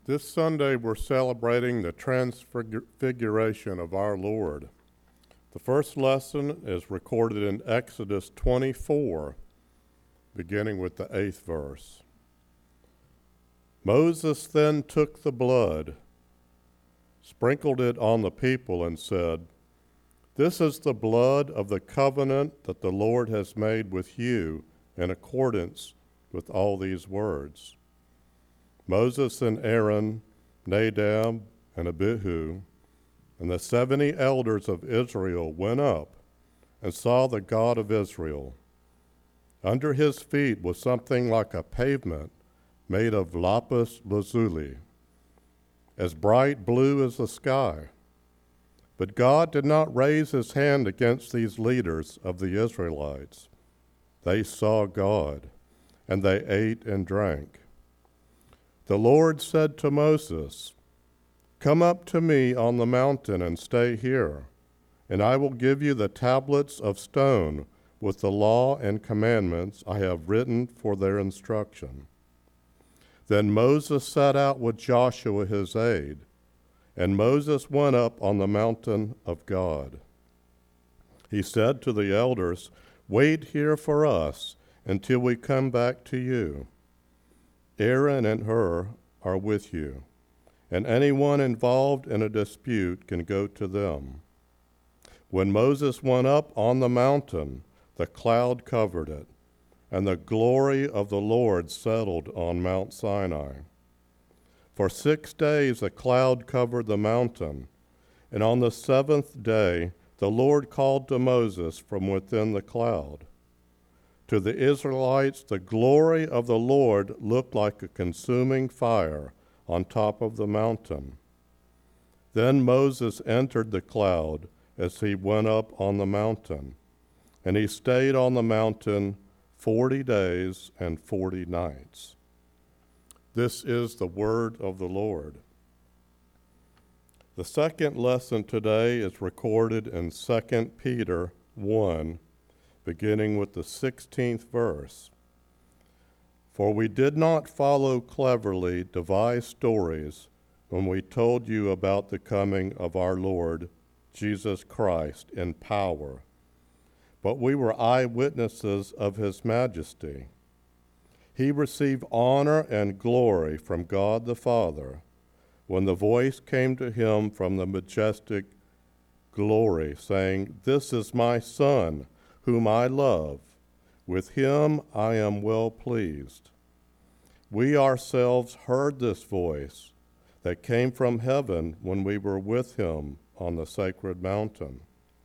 This Sunday, we're celebrating the transfiguration of our Lord. The first lesson is recorded in Exodus 24, beginning with the 8th verse. Moses then took the blood, sprinkled it on the people, and said, "This is the blood of the covenant that the Lord has made with you in accordance with all these words." Moses and Aaron, Nadab and Abihu, and the 70 elders of Israel went up and saw the God of Israel. Under his feet was something like a pavement made of lapis lazuli, as bright blue as the sky. But God did not raise his hand against these leaders of the Israelites. They saw God, and they ate and drank. The Lord said to Moses, "Come up to me on the mountain and stay here, and I will give you the tablets of stone with the law and commandments I have written for their instruction." Then Moses set out with Joshua his aide, and Moses went up on the mountain of God. He said to the elders, "Wait here for us until we come back to you. Aaron and Hur are with you, and anyone involved in a dispute can go to them." When Moses went up on the mountain, the cloud covered it, and the glory of the Lord settled on Mount Sinai. For 6 days the cloud covered the mountain, and on the 7th day the Lord called to Moses from within the cloud. To the Israelites, the glory of the Lord looked like a consuming fire on top of the mountain. Then Moses entered the cloud as he went up on the mountain, and he stayed on the mountain 40 days and 40 nights. This is the word of the Lord. The second lesson today is recorded in 2 Peter 1, beginning with the 16th verse. "For we did not follow cleverly devised stories when we told you about the coming of our Lord Jesus Christ in power, but we were eyewitnesses of his majesty. He received honor and glory from God the Father when the voice came to him from the majestic glory, saying, 'This is my Son, whom I love. With him I am well pleased.' We ourselves heard this voice that came from heaven when we were with him on the sacred mountain.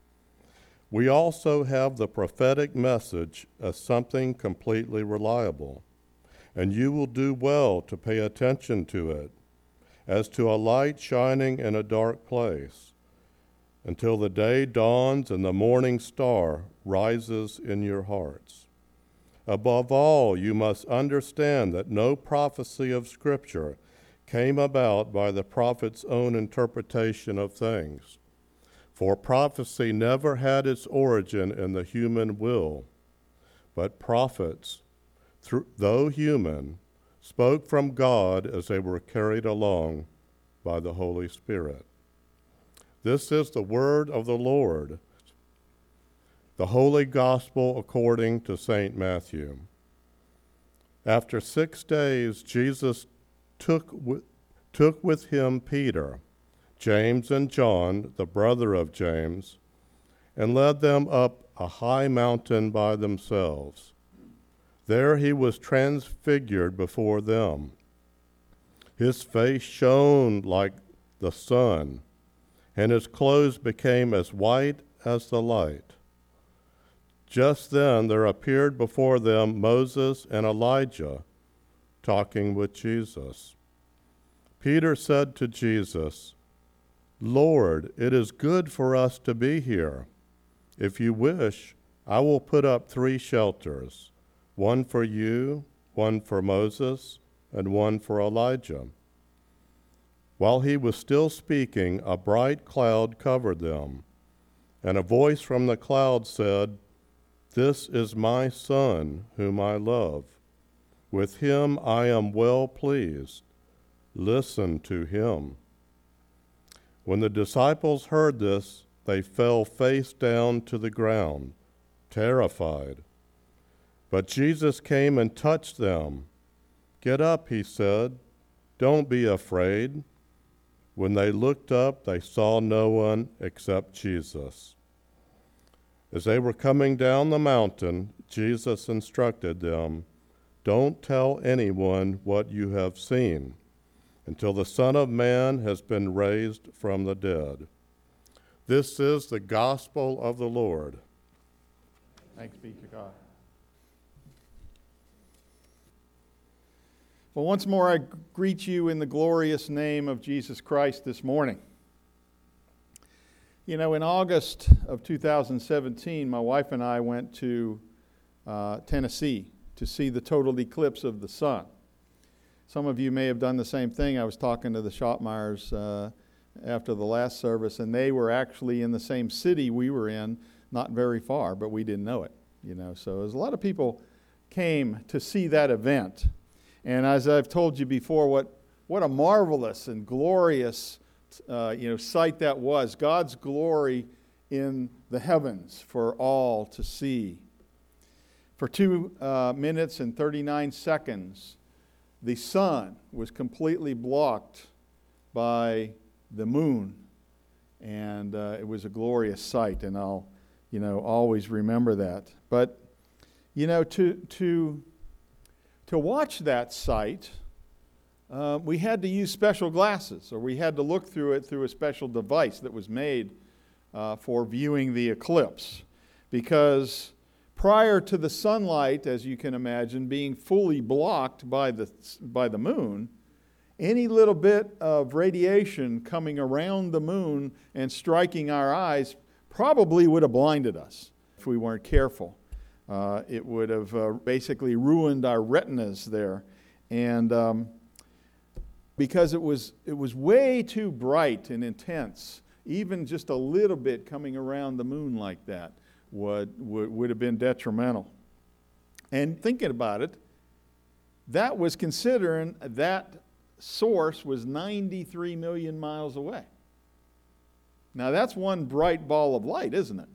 We also have the prophetic message as something completely reliable, and you will do well to pay attention to it, as to a light shining in a dark place, until the day dawns and the morning star rises in your hearts. Above all, you must understand that no prophecy of Scripture came about by the prophet's own interpretation of things. For prophecy never had its origin in the human will, but prophets, though human, spoke from God as they were carried along by the Holy Spirit." This is the word of the Lord. The Holy Gospel according to St. Matthew. After 6 days, Jesus took with him Peter, James and John, the brother of James, and led them up a high mountain by themselves. There he was transfigured before them. His face shone like the sun, and his clothes became as white as the light. Just then there appeared before them Moses and Elijah talking with Jesus. Peter said to Jesus, "Lord, it is good for us to be here. If you wish, I will put up 3 shelters, one for you, one for Moses, and one for Elijah." While he was still speaking, a bright cloud covered them, and a voice from the cloud said, "This is my Son, whom I love. With him I am well pleased. Listen to him." When the disciples heard this, they fell face down to the ground, terrified. But Jesus came and touched them. "Get up," he said. "Don't be afraid." When they looked up, they saw no one except Jesus. As they were coming down the mountain, Jesus instructed them, "Don't tell anyone what you have seen until the Son of Man has been raised from the dead." This is the gospel of the Lord. Thanks be to God. Well, once more, I greet you in the glorious name of Jesus Christ this morning. You know, in August of 2017, my wife and I went to Tennessee to see the total eclipse of the sun. Some of you may have done the same thing. I was talking to the Schottmeyers after the last service, and they were actually in the same city we were in, not very far, but we didn't know it. You know, so there's a lot of people came to see that event. And as I've told you before, what a marvelous and glorious sight that was. God's glory in the heavens for all to see. For 2 minutes and 39 seconds, the sun was completely blocked by the moon. And it was a glorious sight, and I'll always remember that. But, to watch that sight, we had to use special glasses, or we had to look through it through a special device that was made for viewing the eclipse. Because prior to the sunlight, as you can imagine, being fully blocked by the moon, any little bit of radiation coming around the moon and striking our eyes probably would have blinded us if we weren't careful. It would have basically ruined our retinas there. And because it was way too bright and intense, even just a little bit coming around the moon like that would have been detrimental. And thinking about it, that was considering that source was 93 million miles away. Now that's one bright ball of light, isn't it?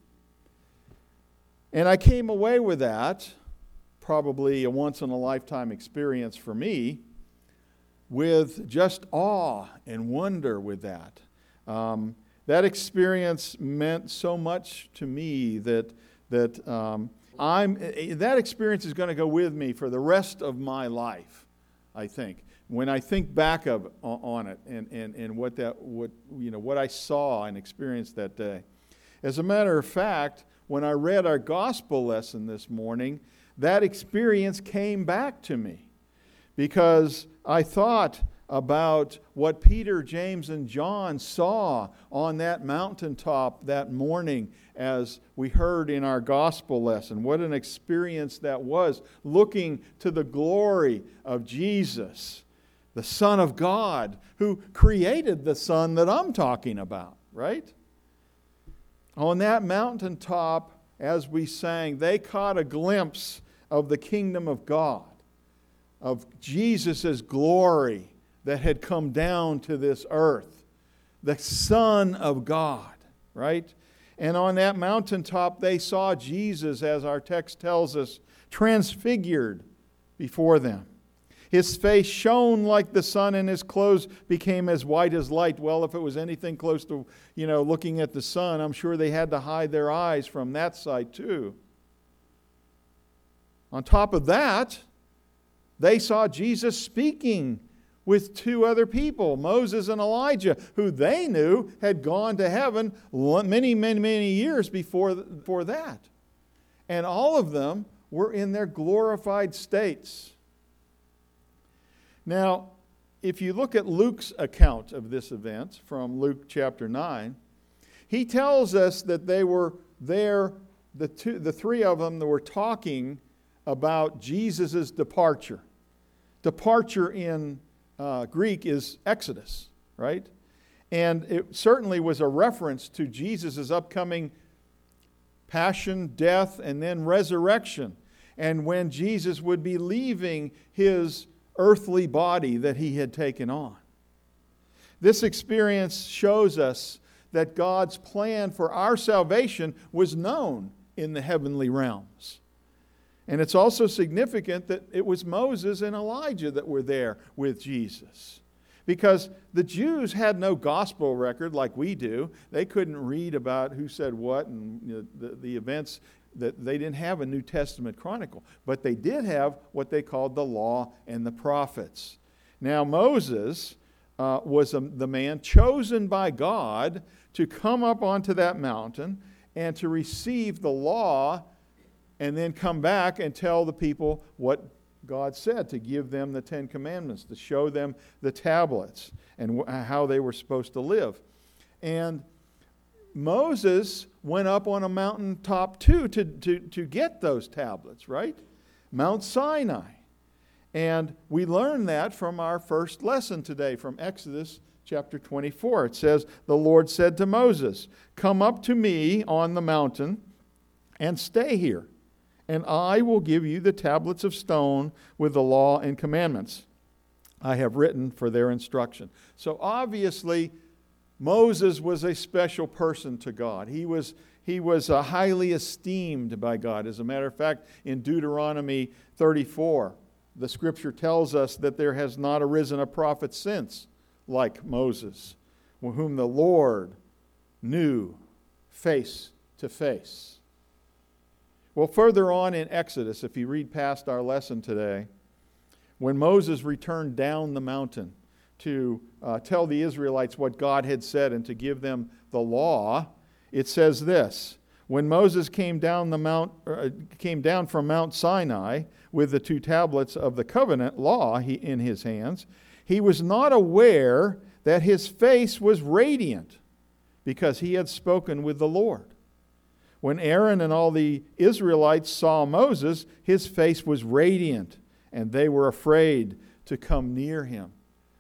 And I came away with that, probably a once-in-a-lifetime experience for me, with just awe and wonder with that. That experience meant so much to me that experience is going to go with me for the rest of my life, I think. When I think back on it and what I saw and experienced that day. As a matter of fact, when I read our gospel lesson this morning, that experience came back to me because I thought about what Peter, James, and John saw on that mountaintop that morning as we heard in our gospel lesson. What an experience that was, looking to the glory of Jesus, the Son of God, who created the sun that I'm talking about, right? On that mountaintop, as we sang, they caught a glimpse of the kingdom of God, of Jesus' glory that had come down to this earth, the Son of God, right? And on that mountaintop, they saw Jesus, as our text tells us, transfigured before them. His face shone like the sun, and his clothes became as white as light. Well, if it was anything close to, looking at the sun, I'm sure they had to hide their eyes from that sight too. On top of that, they saw Jesus speaking with 2 other people, Moses and Elijah, who they knew had gone to heaven many, many, many years before that. And all of them were in their glorified states. Now, if you look at Luke's account of this event from Luke chapter 9, he tells us that they were there, the 3 of them that were talking about Jesus' departure. Departure in Greek is Exodus, right? And it certainly was a reference to Jesus' upcoming passion, death, and then resurrection. And when Jesus would be leaving his earthly body that he had taken on. This experience shows us that God's plan for our salvation was known in the heavenly realms. And it's also significant that it was Moses and Elijah that were there with Jesus. Because the Jews had no gospel record like we do. They couldn't read about who said what and the events. That they didn't have a New Testament chronicle. But they did have what they called the law and the prophets. Now Moses was the man chosen by God to come up onto that mountain and to receive the law and then come back and tell the people what God said, to give them the Ten Commandments, to show them the tablets and how they were supposed to live. And Moses went up on a mountaintop too to get those tablets, right? Mount Sinai. And we learn that from our first lesson today from Exodus chapter 24. It says, "The Lord said to Moses, 'Come up to me on the mountain and stay here, and I will give you the tablets of stone with the law and commandments I have written for their instruction.'" So obviously, Moses was a special person to God. He was highly esteemed by God. As a matter of fact, in Deuteronomy 34, the scripture tells us that there has not arisen a prophet since like Moses, whom the Lord knew face to face. Well, further on in Exodus, if you read past our lesson today, when Moses returned down the mountain to tell the Israelites what God had said and to give them the law, it says this: "When Moses came down from Mount Sinai with the 2 tablets of the covenant law in his hands, he was not aware that his face was radiant, because he had spoken with the Lord. When Aaron and all the Israelites saw Moses, his face was radiant, and they were afraid to come near him."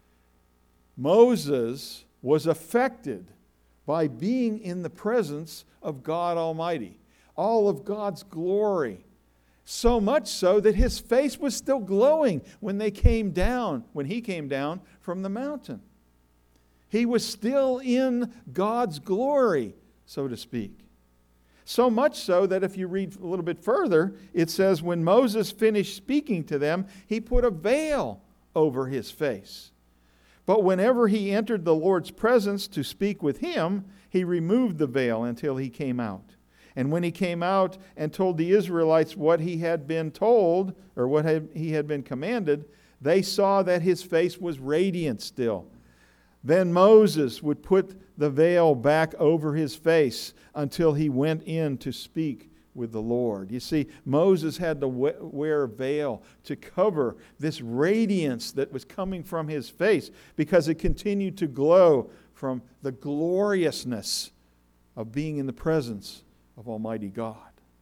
Moses was affected by being in the presence of God Almighty, all of God's glory. So much so that his face was still glowing when he came down from the mountain. He was still in God's glory, so to speak. So much so that if you read a little bit further, it says, when Moses finished speaking to them, he put a veil over his face. But whenever he entered the Lord's presence to speak with him, he removed the veil until he came out. And when he came out and told the Israelites what he had been told, or what he had been commanded, they saw that his face was radiant still. Then Moses would put the veil back over his face until he went in to speak with the Lord. You see, Moses had to wear a veil to cover this radiance that was coming from his face, because it continued to glow from the gloriousness of being in the presence of Almighty God.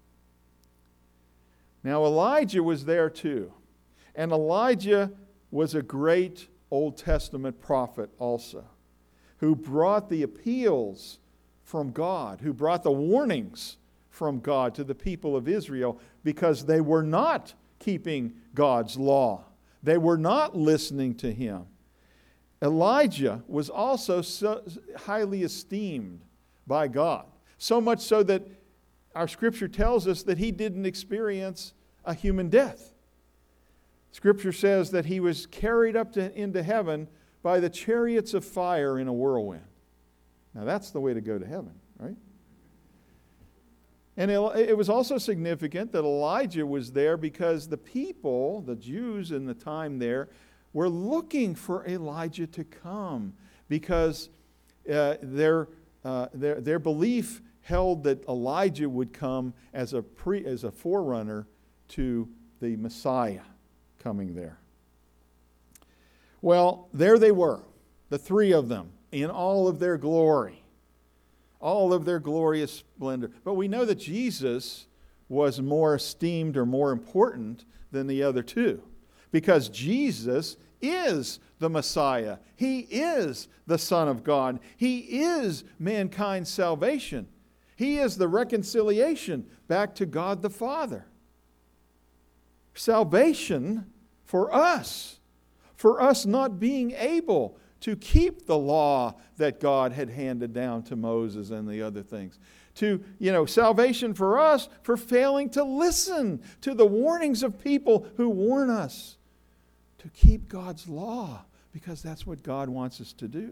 Now Elijah was there too. And Elijah was a great Old Testament prophet also, who brought the appeals from God, who brought the warnings from God to the people of Israel, because they were not keeping God's law. They were not listening to him. Elijah was also so highly esteemed by God, so much so that our scripture tells us that he didn't experience a human death. Scripture says that he was carried up into heaven by the chariots of fire in a whirlwind. Now that's the way to go to heaven, right? And it was also significant that Elijah was there because the people, the Jews in the time there, were looking for Elijah to come, because their belief held that Elijah would come as a forerunner to the Messiah coming there. Well, there they were, the 3 of them, in all of their glory, all of their glorious splendor. But we know that Jesus was more esteemed or more important than the other 2, because Jesus is the Messiah. He is the Son of God. He is mankind's salvation. He is the reconciliation back to God the Father. Salvation for us for us not being able to keep the law that God had handed down to Moses and the other things. Salvation for us for failing to listen to the warnings of people who warn us to keep God's law, because that's what God wants us to do.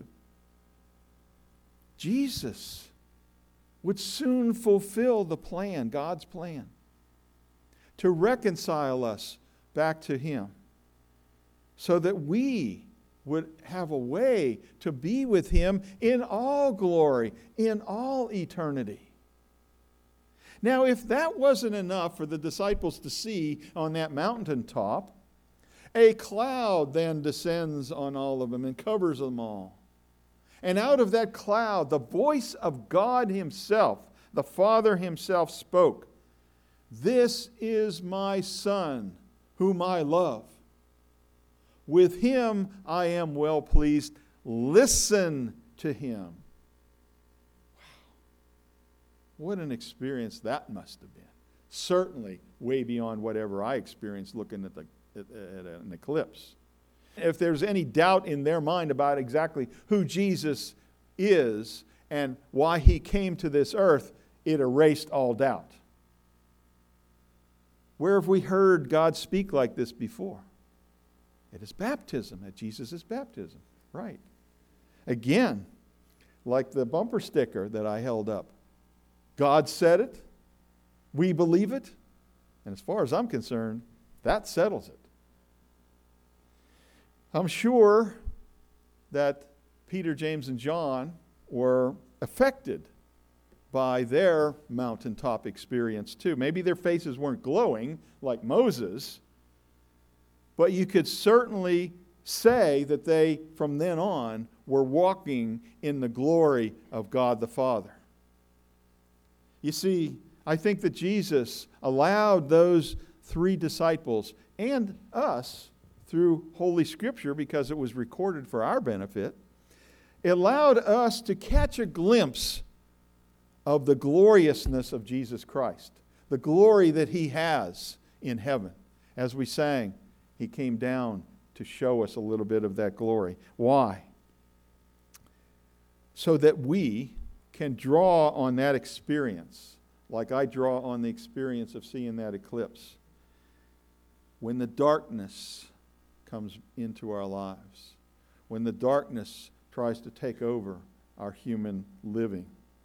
Jesus would soon fulfill the plan, God's plan, to reconcile us back to Him, so that we would have a way to be with Him in all glory, in all eternity. Now, if that wasn't enough for the disciples to see on that mountaintop, a cloud then descends on all of them and covers them all. And out of that cloud, the voice of God Himself, the Father Himself, spoke, "This is my Son, whom I love. With Him I am well pleased. Listen to Him." What an experience that must have been. Certainly way beyond whatever I experienced looking at an eclipse. If there's any doubt in their mind about exactly who Jesus is and why He came to this earth, it erased all doubt. Where have we heard God speak like this before? At His baptism, at Jesus' baptism. Right. Again, like the bumper sticker that I held up. God said it, we believe it, and as far as I'm concerned, that settles it. I'm sure that Peter, James, and John were affected by their mountaintop experience too. Maybe their faces weren't glowing like Moses, but you could certainly say that they, from then on, were walking in the glory of God the Father. You see, I think that Jesus allowed those 3 disciples and us, through Holy Scripture, because it was recorded for our benefit, it allowed us to catch a glimpse of the gloriousness of Jesus Christ, the glory that He has in heaven. As we sang, He came down to show us a little bit of that glory. Why? So that we can draw on that experience, like I draw on the experience of seeing that eclipse. When the darkness comes into our lives, when the darkness tries to take over our human living.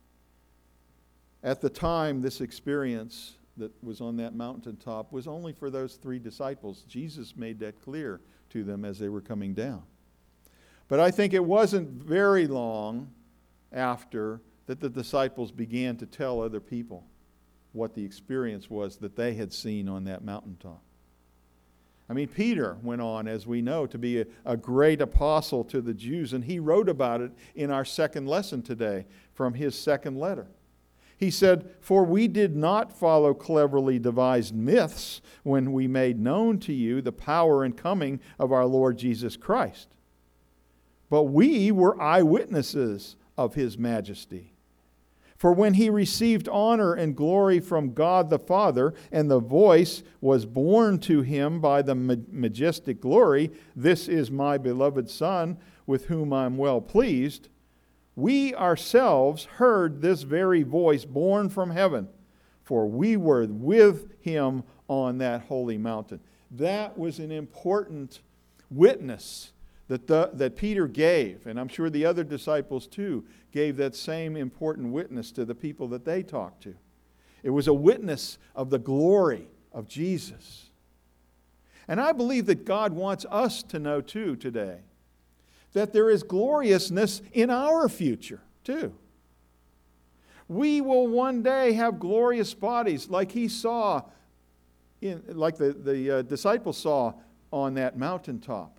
At the time, this experience that was on that mountaintop was only for those 3 disciples. Jesus made that clear to them as they were coming down. But I think it wasn't very long after that the disciples began to tell other people what the experience was that they had seen on that mountaintop. I mean, Peter went on, as we know, to be a great apostle to the Jews, and he wrote about it in our second lesson today from his second letter. He said, "For we did not follow cleverly devised myths when we made known to you the power and coming of our Lord Jesus Christ, but we were eyewitnesses of His majesty. For when He received honor and glory from God the Father, and the voice was borne to Him by the majestic glory, 'This is my beloved Son, with whom I am well pleased,' we ourselves heard this very voice borne from heaven, for we were with Him on that holy mountain." That was an important witness that Peter gave, and I'm sure the other disciples too gave that same important witness to the people that they talked to. It was a witness of the glory of Jesus. And I believe that God wants us to know too today that there is gloriousness in our future too. We will one day have glorious bodies like He saw, like the disciples saw on that mountaintop.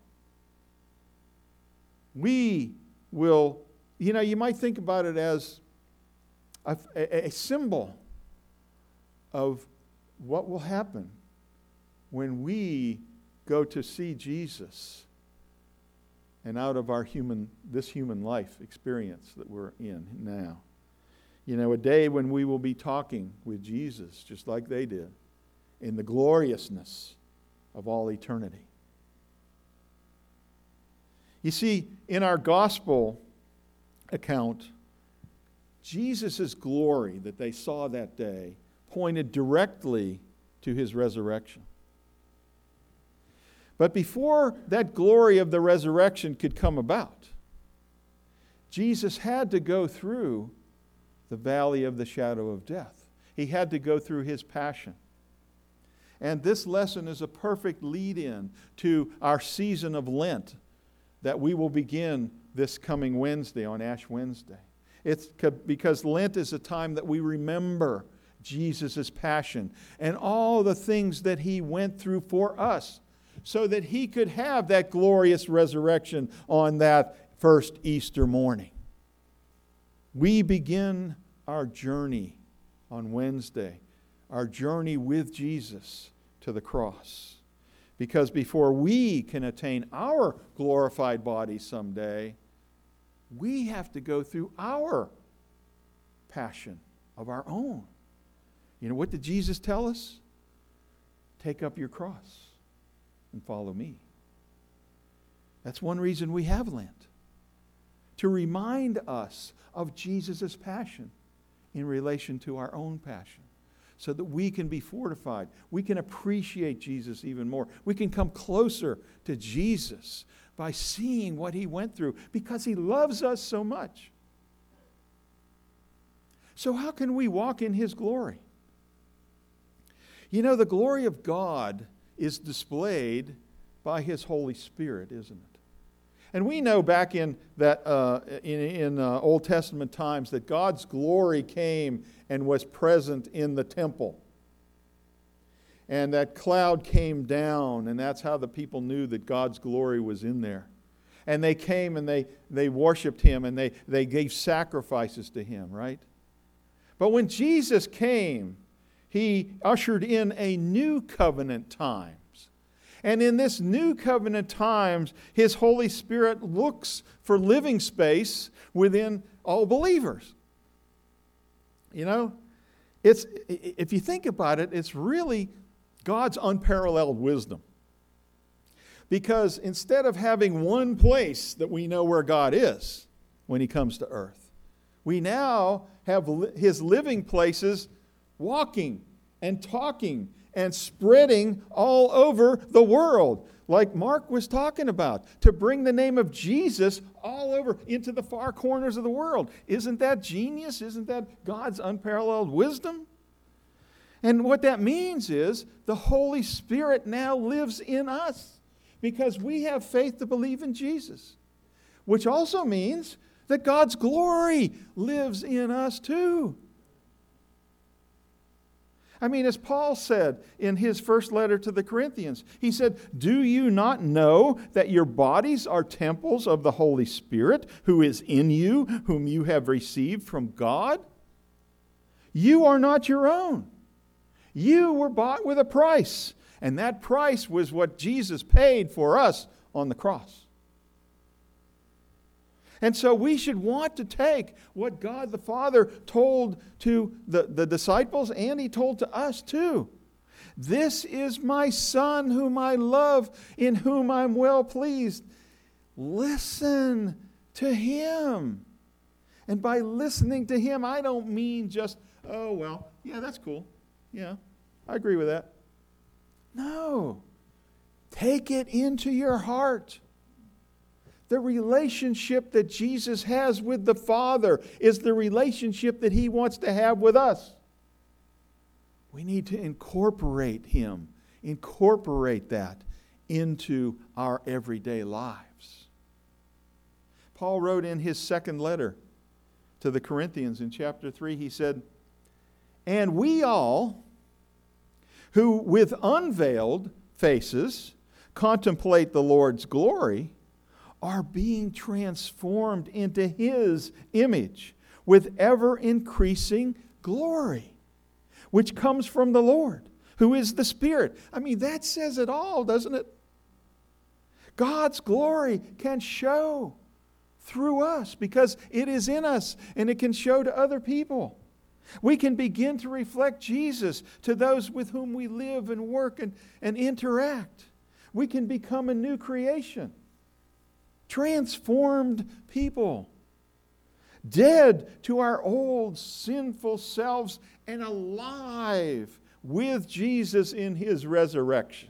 We will, you might think about it as a symbol of what will happen when we go to see Jesus and out of our this human life experience that we're in now. A day when we will be talking with Jesus just like they did in the gloriousness of all eternity. You see, in our gospel account, Jesus' glory that they saw that day pointed directly to his resurrection. But before that glory of the resurrection could come about, Jesus had to go through the valley of the shadow of death. He had to go through his passion. And this lesson is a perfect lead-in to our season of Lent that we will begin this coming Wednesday, on Ash Wednesday. It's because Lent is a time that we remember Jesus' passion and all the things that he went through for us so that he could have that glorious resurrection on that first Easter morning. We begin our journey on Wednesday, our journey with Jesus to the cross. Because before we can attain our glorified bodies someday, we have to go through our passion of our own. You know, what did Jesus tell us? Take up your cross and follow me. That's one reason we have Lent. To remind us of Jesus' passion in relation to our own passion. So that we can be fortified. We can appreciate Jesus even more. We can come closer to Jesus by seeing what he went through because he loves us so much. So how can we walk in his glory? You know, the glory of God is displayed by his Holy Spirit, isn't it? And we know back in that in Old Testament times that God's glory came and was present in the temple. And that cloud came down, and that's how the people knew that God's glory was in there. And they came and they worshiped him and they gave sacrifices to him, right? But when Jesus came, he ushered in a new covenant times. And in this new covenant times, his Holy Spirit looks for living space within all believers. You know, if you think about it, it's really God's unparalleled wisdom. Because instead of having one place that we know where God is when he comes to earth, we now have his living places walking and talking and spreading all over the world, like Mark was talking about, to bring the name of Jesus all over into the far corners of the world. Isn't that genius? Isn't that God's unparalleled wisdom? And what that means is the Holy Spirit now lives in us because we have faith to believe in Jesus, which also means that God's glory lives in us too. I mean, as Paul said in his first letter to the Corinthians, he said, "Do you not know that your bodies are temples of the Holy Spirit who is in you, whom you have received from God? You are not your own. You were bought with a price, and that price was what Jesus paid for us on the cross." And so we should want to take what God the Father told to the disciples, and he told to us too. This is my Son whom I love, in whom I'm well pleased. Listen to him. And by listening to him, I don't mean just, oh, well, yeah, that's cool. Yeah, I agree with that. No. Take it into your heart. The relationship that Jesus has with the Father is the relationship that he wants to have with us. We need to incorporate him, incorporate that into our everyday lives. Paul wrote in his second letter to the Corinthians in chapter 3, he said, "And we all, who with unveiled faces contemplate the Lord's glory, are being transformed into his image with ever-increasing glory, which comes from the Lord, who is the Spirit." I mean, that says it all, doesn't it? God's glory can show through us because it is in us and it can show to other people. We can begin to reflect Jesus to those with whom we live and work and interact. We can become a new creation, Transformed people. Dead to our old sinful selves and alive with Jesus in His resurrection.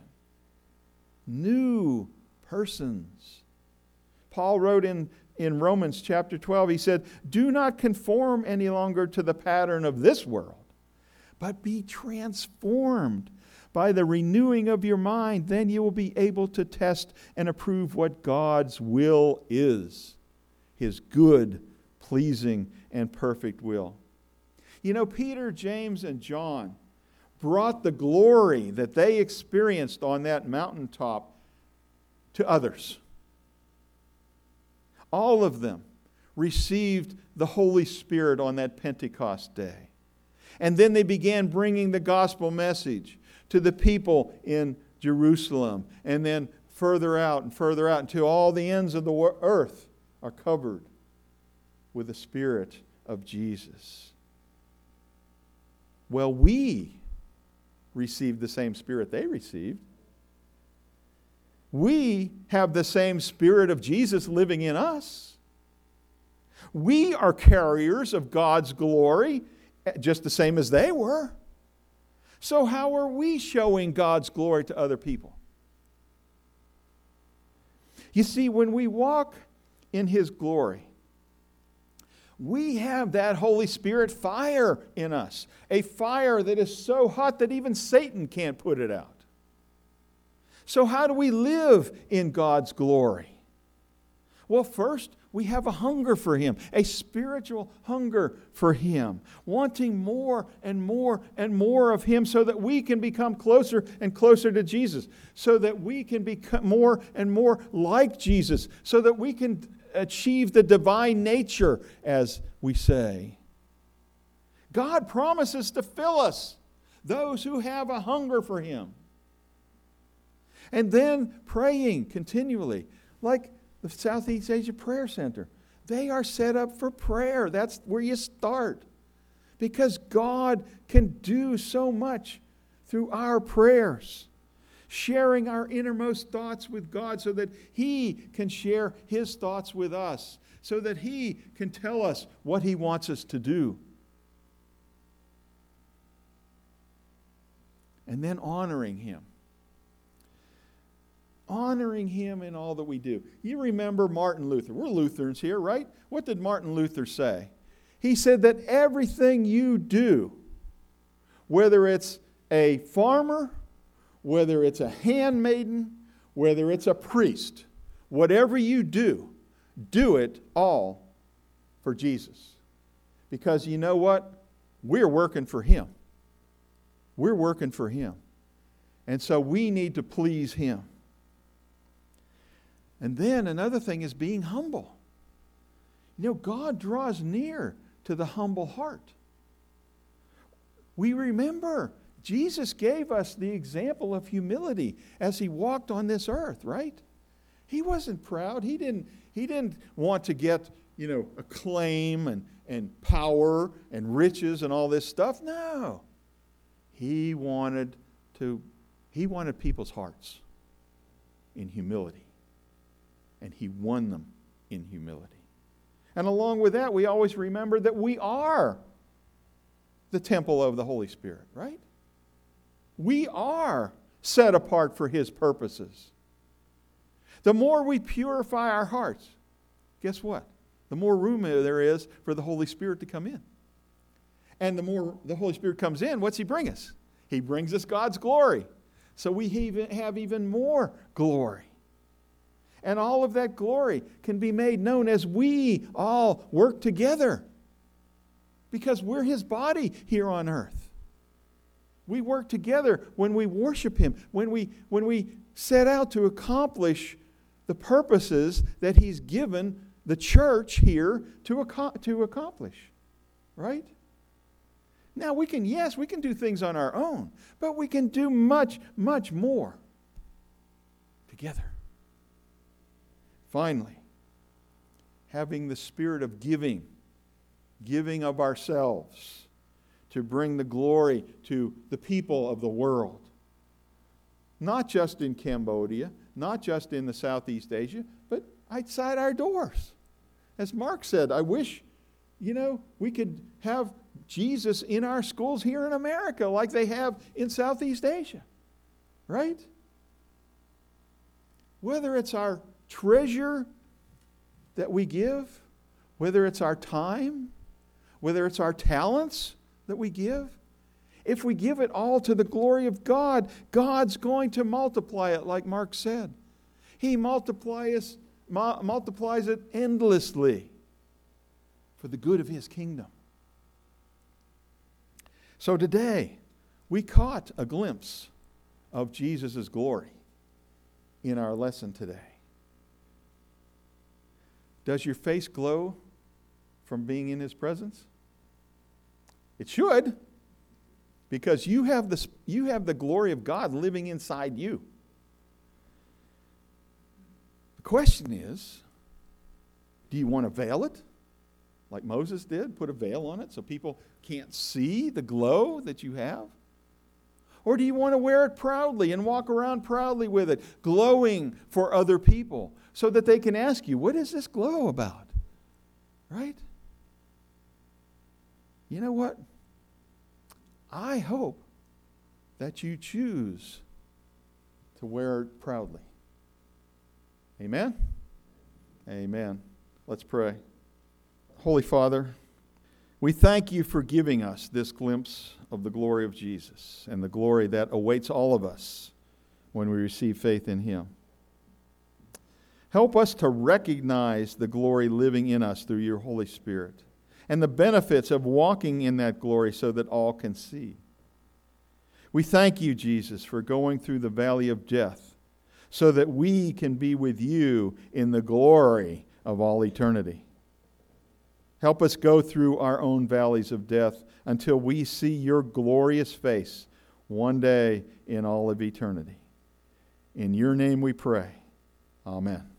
New persons. Paul wrote in Romans chapter 12, he said, "Do not conform any longer to the pattern of this world, but be transformed by the renewing of your mind. Then you will be able to test and approve what God's will is, His good, pleasing, and perfect will." You know, Peter, James, and John brought the glory that they experienced on that mountaintop to others. All of them received the Holy Spirit on that Pentecost day. And then they began bringing the gospel message to the people in Jerusalem, and then further out until all the ends of the earth are covered with the Spirit of Jesus. Well, we received the same Spirit they received. We have the same Spirit of Jesus living in us. We are carriers of God's glory, just the same as they were. So how are we showing God's glory to other people? You see, when we walk in His glory, we have that Holy Spirit fire in us. A fire that is so hot that even Satan can't put it out. So how do we live in God's glory? Well, first, we have a hunger for Him, a spiritual hunger for Him, wanting more and more and more of Him so that we can become closer and closer to Jesus, so that we can become more and more like Jesus, so that we can achieve the divine nature, as we say. God promises to fill us, those who have a hunger for Him. And then praying continually, like the Southeast Asia Prayer Center. They are set up for prayer. That's where you start. Because God can do so much through our prayers. Sharing our innermost thoughts with God so that He can share His thoughts with us. So that He can tell us what He wants us to do. And then honoring Him. Honoring Him in all that we do. You remember Martin Luther. We're Lutherans here, right? What did Martin Luther say? He said that everything you do, whether it's a farmer, whether it's a handmaiden, whether it's a priest, whatever you do, do it all for Jesus. Because you know what? We're working for Him. We're working for Him. And so we need to please Him. And then another thing is being humble. You know, God draws near to the humble heart. We remember Jesus gave us the example of humility as He walked on this earth, right? He wasn't proud. He didn't want to get, acclaim and power and riches and all this stuff. No. He wanted people's hearts in humility. And He won them in humility. And along with that, we always remember that we are the temple of the Holy Spirit, right? We are set apart for His purposes. The more we purify our hearts, guess what? The more room there is for the Holy Spirit to come in. And the more the Holy Spirit comes in, what's He bring us? He brings us God's glory. So we have even more glory. And all of that glory can be made known as we all work together. Because we're His body here on earth. We work together when we worship Him, when we set out to accomplish the purposes that He's given the church here to accomplish. Right? Now we can do things on our own, but we can do much, much more together. Finally, having the spirit of giving of ourselves to bring the glory to the people of the world. Not just in Cambodia, not just in the Southeast Asia, but outside our doors. As Mark said, I wish, we could have Jesus in our schools here in America like they have in Southeast Asia. Right? Whether it's our treasure that we give, whether it's our time, whether it's our talents that we give, if we give it all to the glory of God, God's going to multiply it, like Mark said. He multiplies it endlessly for the good of His kingdom. So today, we caught a glimpse of Jesus' glory in our lesson today. Does your face glow from being in His presence? It should, because you have the glory of God living inside you. The question is, do you want to veil it? Like Moses did, put a veil on it so people can't see the glow that you have? Or do you want to wear it proudly and walk around proudly with it, glowing for other people so that they can ask you, what is this glow about? Right? You know what? I hope that you choose to wear it proudly. Amen? Amen. Let's pray. Holy Father, we thank you for giving us this glimpse of the glory of Jesus and the glory that awaits all of us when we receive faith in Him. Help us to recognize the glory living in us through your Holy Spirit and the benefits of walking in that glory so that all can see. We thank you, Jesus, for going through the valley of death so that we can be with you in the glory of all eternity. Help us go through our own valleys of death until we see your glorious face one day in all of eternity. In your name we pray. Amen.